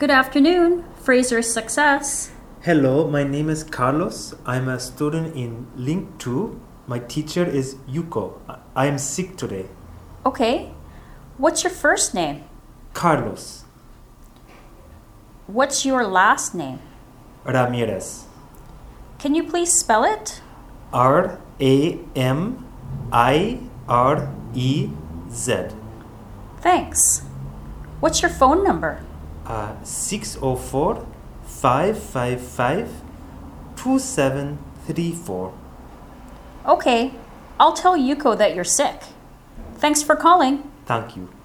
Good afternoon, Fraser Success. Hello, my name is Carlos. I'm a student in Link 2. My teacher is Yuko. I am sick today. Okay. What's your first name? Carlos What's your last name? Ramirez. Can you please spell it? Ramirez. Thanks. What's your phone number? 604-555-2734. Okay. I'll tell Yuko that you're sick. Thanks for calling. Thank you.